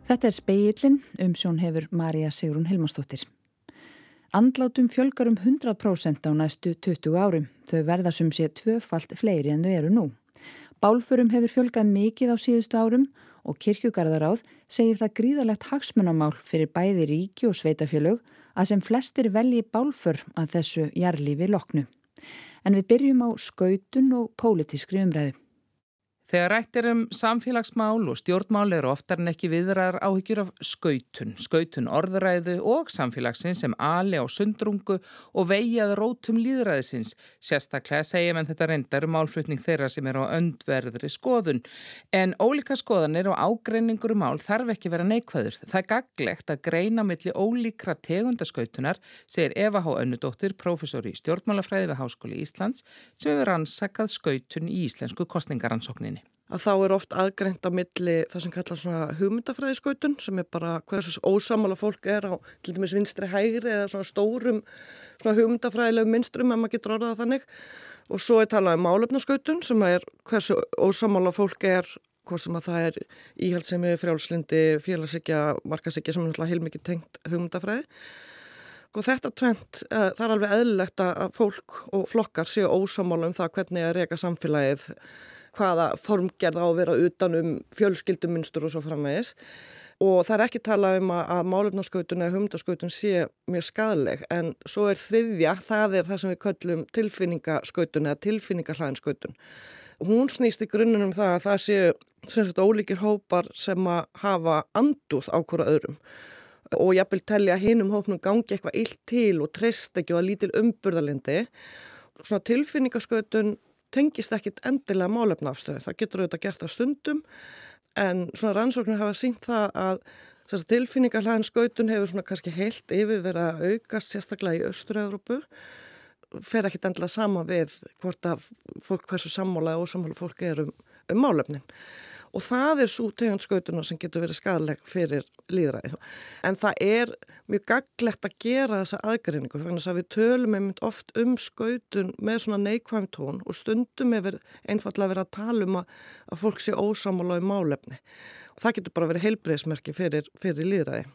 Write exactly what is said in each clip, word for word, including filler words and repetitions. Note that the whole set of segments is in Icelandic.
Þetta er Spegillinn, umsjón hefur María Sigrún Hilmarsdóttir. Andlátum fjölgar um hundrað prósent á næstu tuttugu árum. Þau verða sum sé tvöfalt fleiri en þau eru nú. Bálförum hefur fjölgað mikið á síðustu árum og Kirkjugarðaráð segir það gríðarlegt hagsmunamál fyrir bæði ríki og sveitafélög að sem flestir velji bálför að þessu jarðlífi loknu. En við byrjum á skautun og pólitískri umræðu. Þegar rætt er um samfélagsmál og stjórnmál eru oftar en ekki viðrar áhyggjur af skautun, skautun orðræðu og samfélagsins sem ali á sundrungu og vegi að rótum lýðræðisins. Sérstaklega segja menn þetta reyndar um málflutning þeirra sem eru á öndverðri skoðun. En ólíka skoðanir og ágreiningur um mál þarf ekki vera neikvæður. Það er gagnlegt að greina milli ólíkra tegundaskautunar, segir Eva H. Önnudóttir, prófessor í stjórnmálafræði við Háskóli Íslands, sem hefur rannsakað skautun í íslensku kosningarannsókninni. Að þá er oft aðgreint á milli það sem kallar svona hugmyndafræðiskautun sem er bara hversu ósammála fólk er á til dæmis vinstri hægri eða svona stórum svona hugmyndafræðilegum mynstrum ef maður getur orðað þannig og svo er talað um málefnaskautun sem er hversu ósammála fólk er hvað sem að það er íhaldssemi, frjálslyndi, félagshyggja, markaðshyggja sem er náttúrulega heilmikið tengt hugmyndafræði. Og þetta tvent, það er alveg eðlilegt að fólk og flokkar séu ósammála um það hvernig að reka samfélagið hvaða formgerð á að vera utan um fjölskyldumunnstur og svo framvegis. Og það er ekki talað um að, að málefnaskautun eða hugmyndaskautun sé mjög skaðleg, en svo er þriðja, það er það sem við köllum tilfinningaskautun eða tilfinningahlaðinskautun. Hún snýst í grunninn um það að það séu sem sagt ólíkir hópar sem að hafa andúð á hvora öðrum. Og jafnvel telja hinum hópnum gangi eitthvað illt til og treyst ekki og að lítil umburðarlyndi. Svona tilfinningaskautun tengist ekkit endilega málefnaafstöðu. Það getur auðvitað gert að stundum en svona rannsóknir hafa sýnt það að tilfinningahlaðinskautun hefur svona kannski heilt yfir verið að aukast sérstaklega í Austur-Evrópu. Fer ekkit endilega sama við hvort að fólk hversu sammála og ósammála fólk er um, um málefnin. Og það er svo tegund skautuna sem getur verið skaðleg fyrir lýðræði. En það er mjög gagnlegt að gera þessa aðgreiningu. Þannig að við tölum einmitt oft um skautun með svona neikvæðum tón og stundum er einfaldlega verið að tala um að, að fólk sé ósammála um málefni. Og það getur bara verið heilbrigðismerki fyrir, fyrir lýðræði.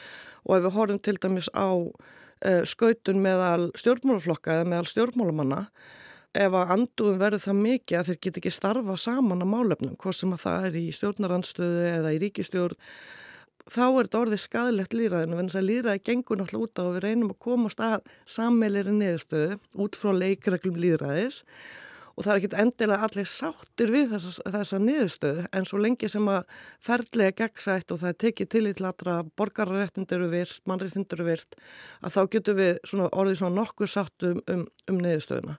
Og ef við horfum til dæmis á uh, skautun meðal stjórnmálaflokka eða meðal stjórnmálamanna, ef að andúðum verður það mikið að þeir get ekki starfa saman á málefnum, hvort sem að það er í stjórnarandstöðu eða í ríkisstjórn, þá er þetta orðið skaðlegt lýðræðinu, en þess að lýðræði gengur náttúrulega út á og við reynum að komast að sameiginlegri niðurstöðu út frá leikreglum lýðræðis og það er ekkit endilega allir sáttir við þessa, þessa niðurstöðu, en svo lengi sem að ferðlega gegnsætt og það er tekið tillit til allra borgararéttindi eru virt, mannréttindi eru virt, að þá getum við svona orðið svona nokkuð sátt um, um, um niðurstöðuna.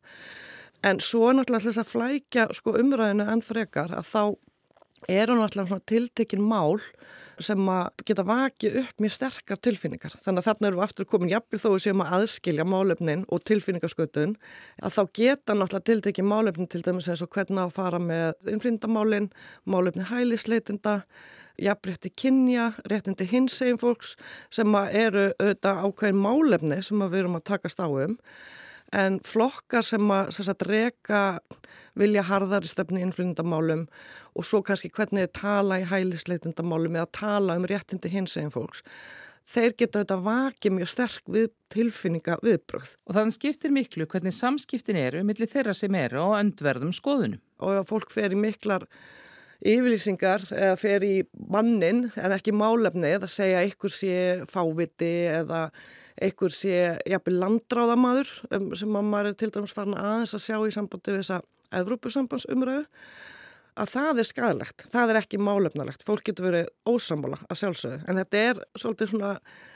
En svo er náttúrulega þess að flækja sko, umræðinu enn frekar að þá eru náttúrulega svona tiltekin mál sem að geta vakið upp mjög sterkar tilfinningar. Þannig að þarna erum við aftur komin jafnvel þó við séum að aðskilja málefnin og tilfinningaskötun að þá geta náttúrulega tiltekin málefnin til dæmis eins og hvernig að fara með innflytjendamálin, málefni hælisleitinda, jafnrétti kynja, réttindi hinsegin fólks sem að eru auðvitað ákveðin málefni sem að við erum að takast á um. En flokkar sem að, sem að reka vilja harðari stefni innflytjendamálum og svo kannski hvernig þið tala í hælisleitendamálum eða tala um réttindi hinsegin fólks. Þeir geta auðvitað vakið mjög sterk við tilfinninga viðbrögð. Og þannig skiptir miklu hvernig samskiptin eru milli þeirra sem eru á öndverðum skoðunum. Og ef fólk fer í miklar yfirlýsingar eða fer í mannin en ekki málefni eða segja ykkur sé fáviti eða einhver sé jafnvel landráðamaður um, sem maður er til dæmis farin aðeins að sjá í sambandi við þessa Evrópusambandsumræðu að það er skaðlegt, það er ekki málefnalegt, fólk getur verið ósammála að sjálfsögðu en þetta er svolítið svona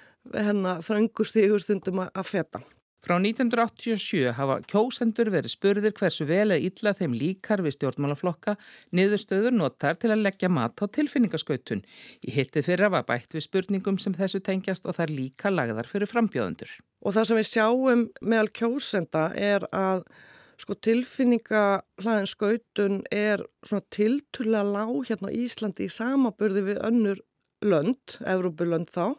hennar þröngustígur stundum að feta. Frá nítján hundruð áttatíu og sjö hafa kjósendur verið spurðir hversu vel eða illa þeim líkar við stjórnmálaflokka, niðurstöður notar til að leggja mat á tilfinningaskautun. Í hittið fyrra var bætt við spurningum sem þessu tengjast og þær líka lagðar fyrir frambjóðendur. Og það sem við sjáum meðal kjósenda er að sko tilfinningahlaðinskautun er svona tiltölulega lág hérna á Íslandi í samaburði við önnur lönd, Evrópulönd þá,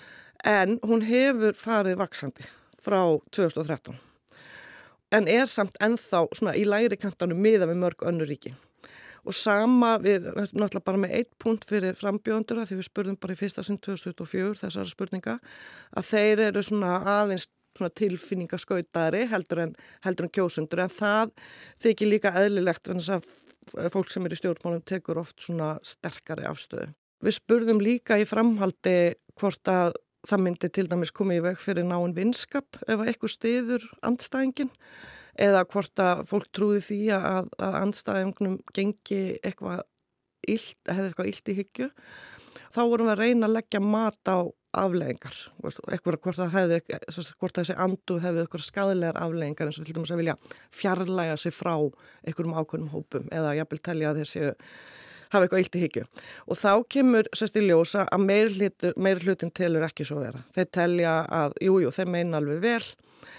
en hún hefur farið vaxandi frá tvö þúsund og þrettán. En er samt ennþá svona í lægri kantanum miðað við mörg önnur ríki. Og sama við náttúrulega bara með eitt punkt fyrir frambjóðendur því við spurðum bara í fyrsta sinn tvö þúsund tuttugu og fjögur þessara spurninga að þeir eru svona aðeins svona tilfinningaskautari heldur en, heldur en kjósendur en það þykir líka eðlilegt en þess að fólk sem er í stjórnmálum tekur oft svona sterkari afstöðu. Við spurðum líka í framhaldi hvort að það myndi til dæmis komið í veg fyrir náinn vinskap ef að eitthvað styður andstæðingin eða hvort að fólk trúði því að, að andstæðingnum gengi eitthvað illt, hefði eitthvað illt í hyggju. Þá vorum við að reyna að leggja mat á afleiðingar. Eitthvað hvort það hefði, hvort þessi andu hefði eitthvað skadlegar afleiðingar eins og til dæmis að vilja fjarlæga sig frá einhverjum ákveðnum hópum eða jafnvel telja að þeir séu hafa eitthvað illt í hyggju. Og þá kemur sérst í ljósa að meiri hlutin telur ekki svo vera. Þeir telja að, jú, jú, þeir meina alveg vel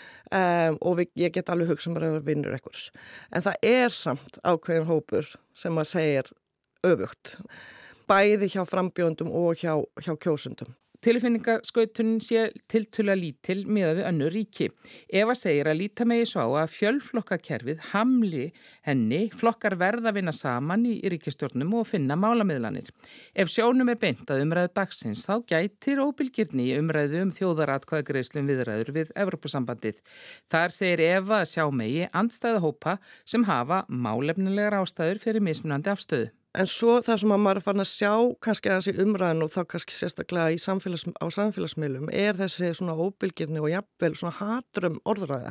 Um, og við, ég get alveg hugsa mér að vera vinnur einhvers. En það er samt ákveðin hópur sem að segja öfugt. Bæði hjá frambjóðendum og hjá, hjá kjósendum. Tilfinningaskautunin sé tiltölulega lítil miðað við önnur ríki. Eva segir að líta megi svo á að fjölflokkakerfið hamli henni, flokkar verða að vinna saman í ríkisstjórnum og finna málamiðlanir. Ef sjónum er beint að umræðu dagsins þá gætir óbilgirni í umræðu um þjóðaratkvæðagreiðslum viðræður við Evrópusambandið. Þar segir Eva að sjá megi andstæða hópa sem hafa málefnilegar ástæður fyrir mismunandi afstöðu. En svo það sem að maður er farin að sjá kannski aðeins í umræðinu og þá kannski sérstaklega í samfélags, á samfélagsmiðlum er þessi svona óbilgirni og jafnvel svona hatrum orðræða.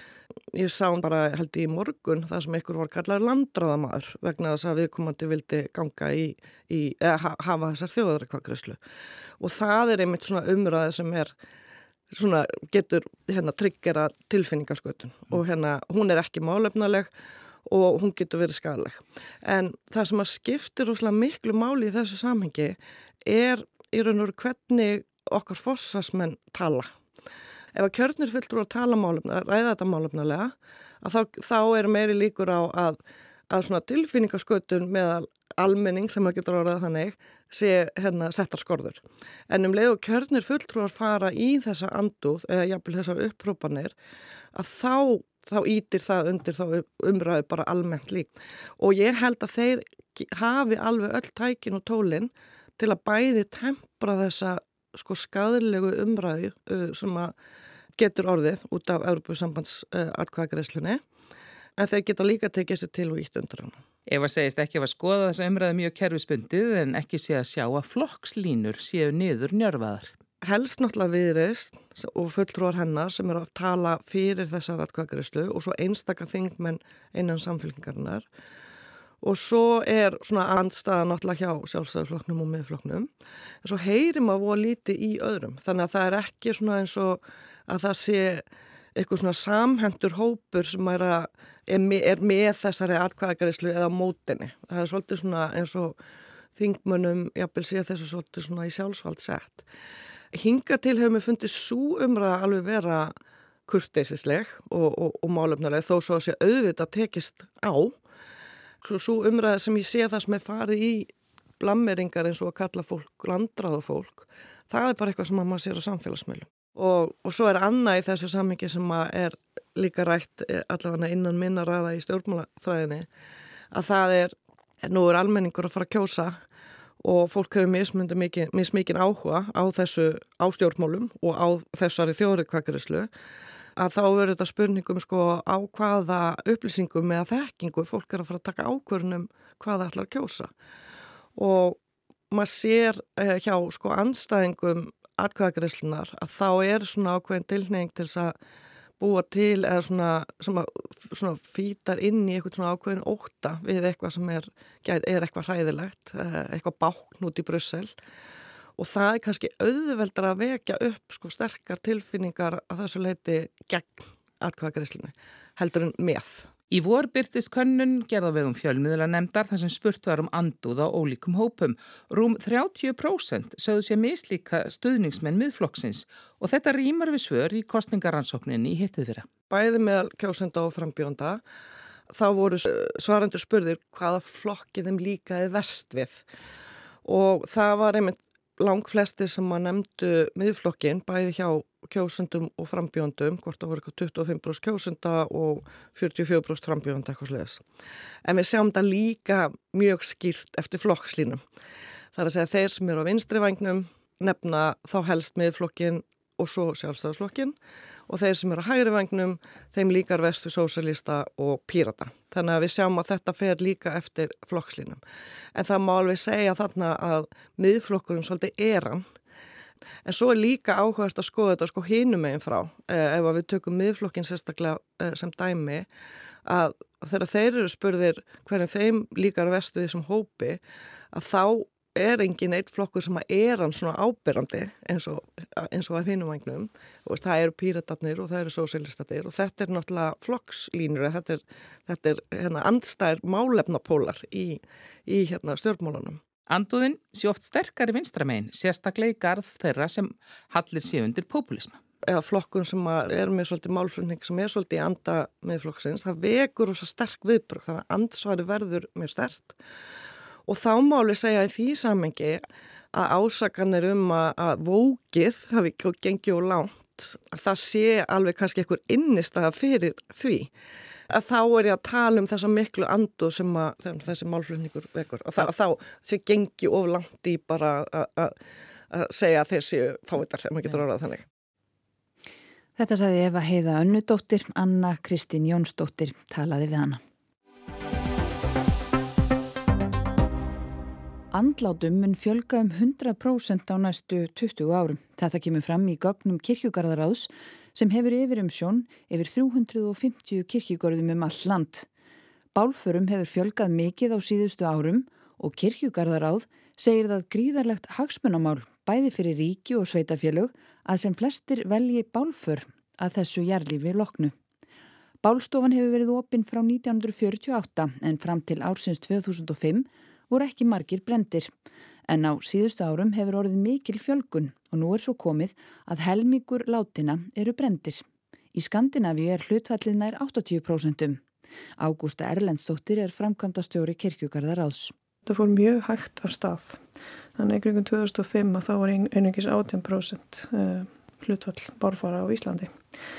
Ég sá bara held í morgun það sem einhver var kallaður landráðamaður vegna þess að viðkomandi vildi ganga í, í eða hafa þessar þjóðaratkvæðagreiðslu. Og það er einmitt svona umræða sem er svona getur hérna tryggjara tilfinningaskötun og hérna hún er ekki málefnaleg og hún getur verið skaðleg. En það sem að skiptir rosalega miklu máli í þessu samhengi er í raun og veru hvernig okkar forsvarsmenn tala. Ef að kjörnir fulltrúar að tala málefnalega, ræða þetta málefnalega, að þá, þá er meiri líkur á að, að svona tilfinningaskötun meðal almenning sem að getur orðað þannig sé hérna settar skorður. En um leið og kjörnir fulltrúar fara í þessa andúð eða jafnvel þessar upprópanir að þá þá ítir það undir þá umræðu bara almennt lík. Og ég held að þeir hafi alveg öll tækin og tólin til að bæði tempra þessa sko skaðlegu umræðu uh, sem að getur orðið út af Evrópusambands uh, atkvæðagreiðslunni, en þeir geta líka tekið sér til og ítt undir hann. Eva segist ekki að skoða þessa umræðu mjög kerfisbundið en ekki sé að sjá að flokkslínur séu niður njörfaðar. Helst náttúrulega Viðreisn og fulltrúar hennar sem eru að tala fyrir þessar atkvæðagreiðslu og svo einstaka þingmenn innan samfylkingarinnar. Og svo er svona andstaða náttúrulega hjá Sjálfstæðisflokknum og Miðflokknum. En svo heyrim að voða lítið í öðrum. Þannig að það er ekki svona eins og að það sé eitthvað svona samhentur hópur sem er, að, er, með, er með þessari atkvæðagreiðslu eða mótinni. Það er svolítið svona eins og þingmönnum jafnvel sé þessu svolítið svona í sjálfsvald sett. Hinga til hefur mér fundið svo umræða alveg vera kurteisisleg og, og, og málefnaleg þó svo að sé auðvitað tekist á. Svo umræða sem ég sé það sem er farið í blammeringar eins og að kalla fólk landráða fólk, það er bara eitthvað sem maður sér á samfélagsmiðlum. Og, og svo er annað í þessu samhengi sem er líka rætt allavega innan minna ræða í stjórnmálafræðinni að það er, nú er almenningur að fara að kjósa og fólk hefur mismundi mikið, mismikinn áhuga á þessu ástjórnmálum og á þessari þjóðaratkvæðagreiðslu að þá verður þetta spurningum sko á hvaða upplýsingum eða þekkingu fólk er að fara að taka ákvörðunum hvaða ætlar að kjósa. Og maður sér eh, hjá sko andstæðingum atkvæðagreiðslunar að þá er svona ákveðin tilhneiging til þess að búa til eða svona, svona, svona fítar inn í eitthvað svona ákveðin ótta við eitthvað sem er, er eitthvað hræðilegt, eitthvað bákn út í Brussel og það er kannski auðveldar að vekja upp sko sterkar tilfinningar að þessu leiti gegn atkvæðagreiðslunni heldur en með. Í vor birtist könnun gerð á vegum fjölmiðlanefndar þar sem spurt var um andúð á ólíkum hópum. Rúm þrjátíu prósent sögðu sér mislíka stuðningsmenn Miðflokksins og þetta rímar við svör í kosningarannsókninni í hittiðfyrra. Bæði meðal kjósenda og frambjóðenda þá voru svarendur spurðir hvaða flokki þeim líkaði verst við og það var einmitt langflesti sem að nefndu Miðflokkin bæði hjá kjósendum og frambjóðendum, hvort það voru tuttugu og fimm prósent kjósenda og fjörutíu og fjögur prósent frambjóðenda eitthvað sliðis. En við sjáum þetta líka mjög skýrt eftir flokkslínum. Það er að segja þeir sem eru á vinstri vængnum nefna þá helst miðflokkin og svo sjálfstæðisflokkin og þeir sem eru á hægri vængnum þeim líkar vest við sósíalista og pírata. Þannig að við sjáum að þetta fer líka eftir flokkslínum. En það má alveg segja þarna að miðflokkurinn svolítið er hann. En svo er líka áhugavert að skoða þetta sko hinum megin frá, eh, ef við tökum miðflokkin sérstaklega eh, sem dæmi, að þegar þeir eru spurðir hverjum þeim líkar vest við þessum hópi, að þá er engin eitt flokkur sem að er hann svona áberandi eins og, eins og að hinum vagnum. Það eru píratarnir og það eru sósíalistatir og þetta er náttúrulega flokkslínur, þetta er, þetta er hérna, andstæðir málefnapólar í, í hérna, stjórnmálunum. Andúðin sé oft sterkari vinstramegin, sérstaklega í garð þeirra sem hallir sé undir populisma. Eða flokkun sem er með svolítið málflutning sem er svolítið í anda miðflokksins, það vekur rosa sterk viðbrögð, þannig að andsvari verður mjög sterkt. Og þá má alveg segja í því samengi að ásakanir um að, að vókið hafi gengið og langt, að það sé alveg kannski einhver innistæða fyrir því. Að þá er ég að tala um þessa miklu anduð sem að þessi málflutningur vekur. Og þá, þá sé gengið of langt í bara að segja að þeir séu fávitar, ef maður getur orðað þannig. Þetta sagði Eva Heiða Önnudóttir, Anna Kristín Jónsdóttir talaði við hana. Andlátum mun fjölga um hundrað prósent á næstu tuttugu árum. Þetta kemur fram í gögnum Kirkjugarðaráðs sem hefur yfir umsjón yfir þrjú hundruð og fimmtíu kirkjugörðum um all land. Bálförum hefur fjölgað mikið á síðustu árum og Kirkjugarðaráð segir það gríðarlegt hagsmunamál bæði fyrir ríki og sveitafélög að sem flestir velji bálför að þessu jarðlífi loknu. Bálstofan hefur verið opin frá nítján hundruð fjörutíu og átta en fram til ársins tvö þúsund og fimm voru ekki margir brenndir. En á síðustu árum hefur orðið mikil fjölgun og nú er svo komið að helmingur látinna eru brenndir. Í Skandinavíu er hlutfallið nær áttatíu prósent. Ágústa Erlendsdóttir er framkvæmdastjóri Kirkjugarðaráðs. Það fór mjög hægt af stað. Þannig í kringum tvö þúsund og fimm að þá var einungis átján prósent hlutfall bálfara á Íslandi.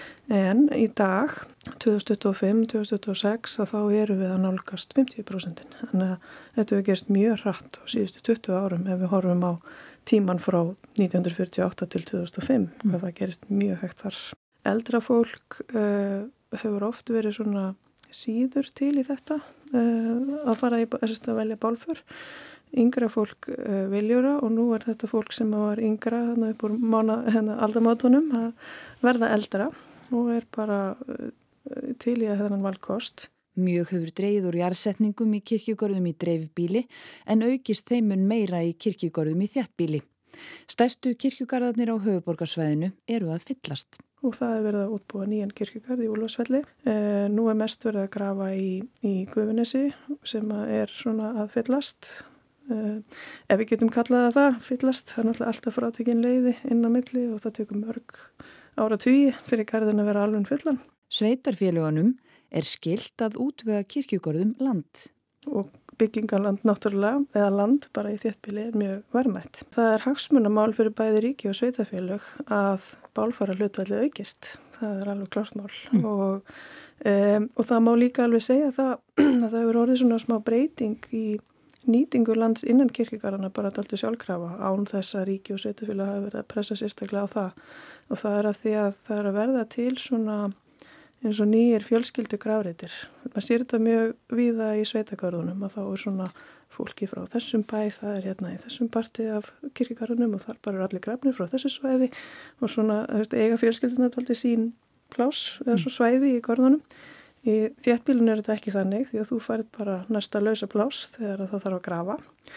En í dag, tvö þúsund tuttugu og fimm til tvö þúsund tuttugu og sex, að þá erum við að nálgast fimmtíu prósent. Þannig að þetta hefur gerst mjög hratt á síðustu tuttugu árum ef við horfum á tíman frá nítján hundruð fjörutíu og átta til tvö þúsund og fimm, mm. hvað það gerist mjög hægt þar. Eldra fólk uh, hefur oft verið svona síður til í þetta, uh, að fara í, að velja bálför. Yngra fólk uh, viljura og nú er þetta fólk sem var yngra hérna upp úr mána, hérna, aldamátunum að verða eldra og er bara uh, til í að þennan valkost. Mjög hefur dreigið úr jarðsetningum í kirkjugörðum í dreifbíli en aukist þeimun meira í kirkjugörðum í þéttbíli. Stærstu kirkjugarðarnir á höfuðborgarsvæðinu eru að fyllast. Og það er verið að útbúa nýjan kirkjugarð í Úlfarsfelli. Eh, nú er mest verið að grafa í, í Gufunesi sem er svona að fyllast. Eh, ef við getum kallað það fyllast, það er náttúrulega alltaf frátekin leiði inn á milli og það tekur mörg áratugi fyrir garðin að vera alveg fullan. Sveitarfélögunum er skylt að útvega kirkjugörðum land. Og byggingaland náttúrulega, eða land bara í þéttbýli er mjög verðmætt. Það er hagsmunamál fyrir bæði ríki og sveitarfélög að bálfara hlutfalli aukist. Það er alveg klart mál. Mm. Og, um, og það má líka alveg segja það, að það hefur orðið svona smá breyting í nýtingu lands innan kirkjugarðana bara alltaf sjálfkrafa án þess að ríki og sveitarfélög hafa verið að pressa sérstaklega á það. Og það er af því að það er að verða til svona eins og nýjir fjölskyldu grafreitir. Man sér þetta mjög víða í sveitagörðunum að þá er svona fólki frá þessum bæ, það er hérna í þessum parti af kirkjugarðunum og þar bara er allir grafnir frá þessu svæði og svona veist, eiga fjölskylduna alltaf sín pláss eða svo svæði í görðunum. Í þéttbýlinu er þetta ekki þannig því að þú færð bara næsta lausa pláss þegar það þarf að grafa.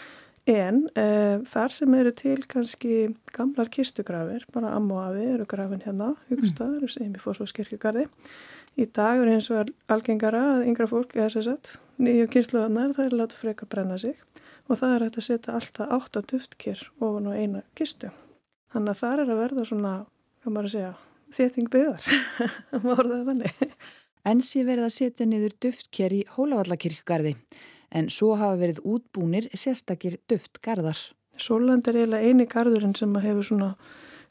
En e, þar sem eru til kannski gamlar kistugrafir, bara amma og afi eru grafin hérna, hugstaðar, sem í Fossvogskirkjugarði. Í dag er eins og algengara að yngra fólk, eða sem sagt, nýju kynslóðarnar, það er látið frekar brenna sig og það er hægt að setja alltaf átta duftker ofan á eina kistu. Þannig að það er að verða svona, hvað maður að segja, þétting byggðar, það má orðaði þannig. En sé verið að setja niður duftker í Hólavallakirkjugarði. En svo hafa verið útbúnir sérstakir duftgarðar. Sólland er eiginlega eini garðurinn sem hefur svona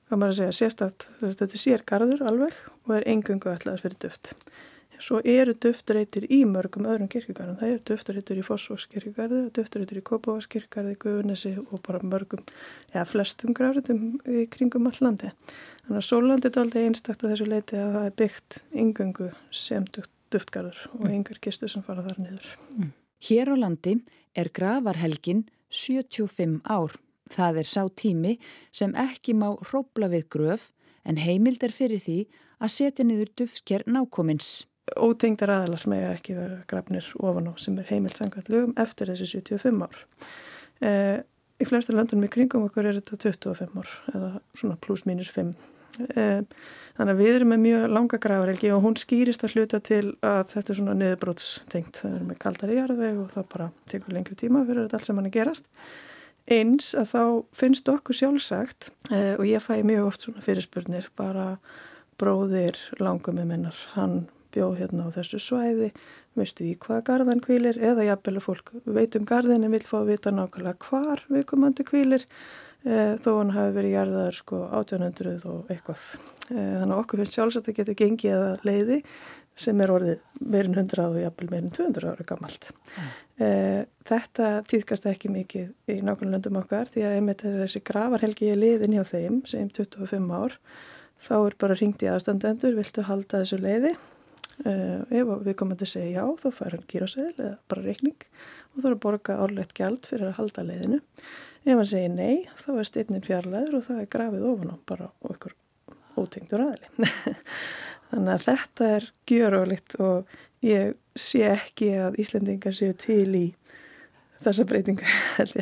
hvað maður að segja, sérstætt, þetta er sérgarður alveg og er eingöngu ætlaður fyrir duft. Svo eru duftreitir í mörgum öðrum kirkjugarðum. Það eru duftreitir í Fossvogskirkjugarði, duftreitir í Kópavogskirkjugarði, Gufunesi og bara mörgum, eða flestum grafreitum í kringum all landi. Þannig að Sólland er aldrei einstakt að þessu leiti að það er byggt eingöngu sem duft, duftgarður og engar kistur sem fara þar niður. Mm. Hér á landi er grafarhelgin sjötíu og fimm ár. Það er sá tími sem ekki má hrófla við gröf en heimild er fyrir því að setja niður duftker nákomins. Ótengdar aðalar með ekki vera grafnir ofan á sem er heimilt samkvæmt lögum eftir þessi sjötíu og fimm ár. Eh, í flestu löndunum í kringum okkur er þetta tuttugu og fimm ár eða svona pluss mínus fimm. Eh, þannig að við erum með mjög langa grafarhelgi og hún skýrist að hluta til að þetta er svona niðurbrótstengt. Það er með kaldari jarðveg og það bara tekur lengri tíma fyrir þetta allt sem hann er gerast. Eins að þá finnst okkur sjálfsagt eh, og ég fæ mjög oft svona fyrirspurnir bara bróðir langummi minnar, hann bjóð hérna á þessu svæði, veistu í hvaða garðan hvílir eða jafnvel að fólk veit um garðin en vil fá að vita nákvæmlega hvar viðkomandi hvílir e, þó hann hafi verið jarðaður sko átján hundruð og eitthvað. E, þannig að okkur finnst sjálfsagt að geta gengið að leiði sem er orðið meirinn hundrað og jafnvel meirinn tvö hundruð ára gamalt. Mm. E, þetta tíðkast ekki mikið í nákvæmlega löndum okkar því að einmitt þessi grafarhelgi er liðin hjá þeim sem tuttugu og fimm ár. Þá er bara hringt í aðstandendur, viltu halda þessu leiði? Uh, ef við komum að segja já, þá fær hann gíróseðil eða bara reikning og þá er að borga árlegt gjald fyrir að halda leiðinu. Ef hann segir nei, þá er steinnin fjarlæður og það er grafið ofan á bara okkur ótengdur aðili. Þannig að þetta er gjörólíkt og ég sé ekki að Íslendingar séu til í þessa breytinga.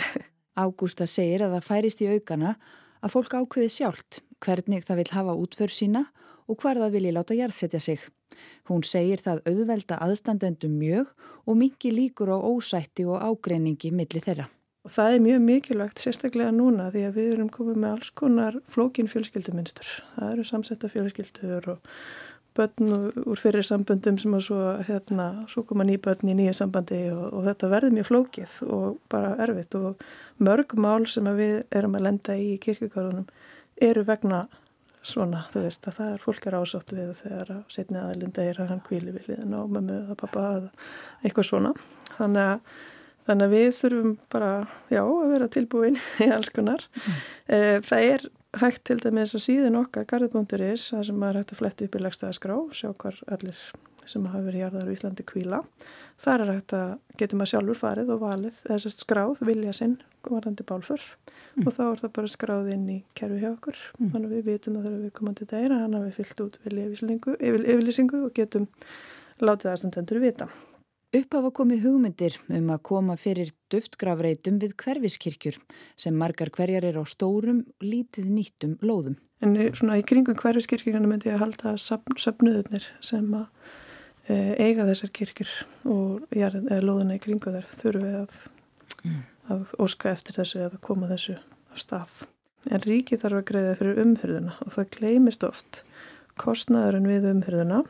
Ágústa segir að það færist í aukana að fólk ákveði sjálft hvernig það vil hafa útför sína og hvar það vilji láta jarðsetja sig. Hún segir það auðvelda aðstandendum mjög og minki líkur á ósætti og ágreiningi milli þeirra. Og það er mjög mikilvægt, sérstaklega núna, því að við erum komið með alls konar flókin fjölskyldumynstur. Það eru samsetta fjölskyldur og börn úr fyrir samböndum sem að svo, hérna, svo koma ný börn í nýja sambandi og, og þetta verður mjög flókið og bara erfitt og mörg mál sem að við erum að lenda í kirkjugarðunum eru vegna svona, þú veist, að það er fólk er ásátt við þegar að setni aðlinda er að hann hvíli við liðin á mömmu eða pappa eða eitthvað svona. Þannig að, þannig að við þurfum bara, já, að vera tilbúin í alls konar. Mm. Það er hægt til dæmis að síðan okkar garður punktur is, það sem maður hægt að fletta upp í legstæðaskrá, sjá hvar allir sem hafa verið jarðar á Íslandi hvíla. Þar er hægt að getur maður sjálfur farið og valið, eða sérst skráð vilja sinn, varðandi bálför mm. og þá er það bara skráð inn í kerfi hjá okkur. Mm. Þannig að við vitum að þegar við komum til dæra, hann hafi fyllt út vilja yfirlýsingu og getum látið aðstandendur vita. Upp hafa komið hugmyndir um að koma fyrir duftgrafreitum við hverfiskirkjur sem margar hverjar er á stórum, lítið nýttum lóðum. En svona í kringum hverfiskirkjuna myndi ég að halda söfnuðurnir sem að e, eiga þessar kirkjur og jarð, eða lóðuna í kringu þær þurfi að, mm. að óska eftir þessu eða koma þessu af stað. En ríki þarf að greiða fyrir umhyrðuna og það gleymist oft kostnaðurinn við umhyrðuna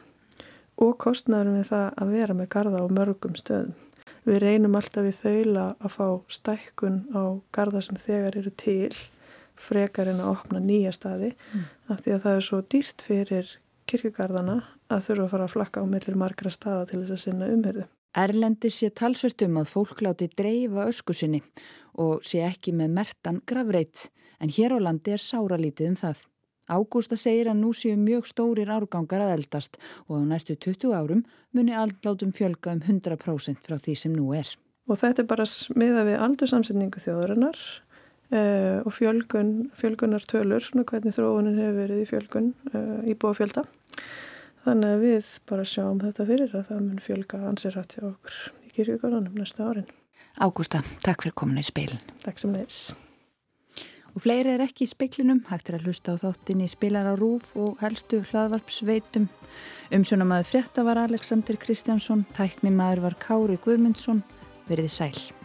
og kostnaðurinn við það að vera með garða á mörgum stöðum. Við reynum alltaf við þaula að fá stækkun á garða sem þegar eru til frekar en að opna nýja staði mm. af því að það er svo dýrt fyrir kirkjugarðana að þurfa að fara að flakka á millir margra staða til þess að sinna umhyrðu. Erlendis sé talsvert um að fólk láti dreifa ösku sinni og sé ekki með mertan grafreit en hér á landi er sáralítið um það. Ágústa segir að nú séu mjög stórir árgangar að eldast og á næstu tuttugu árum muni andlátum fjölga um hundrað prósent frá því sem nú er. Og þetta er bara miðað við aldursamsetningu þjóðarinnar eh, og fjölgun, fjölgunar tölur, svona hvernig þróunin hefur verið í fjölgun eh, íbúafjölda. Þannig að við bara sjáum þetta fyrir að það mun fjölga ansir rætt hjá okkur í kirkjugarðunum næsta árin. Ágústa, takk fyrir komin í speilin. Takk sem leiðis. Og fleiri er ekki í speglinum, hægt er að hlusta á þáttinni Spilara RÚV og helstu hlaðvarpsveitum. Umsjónamaður frétta var Alexander Kristjánsson, tæknimaður var Kári Guðmundsson. Verið sæl.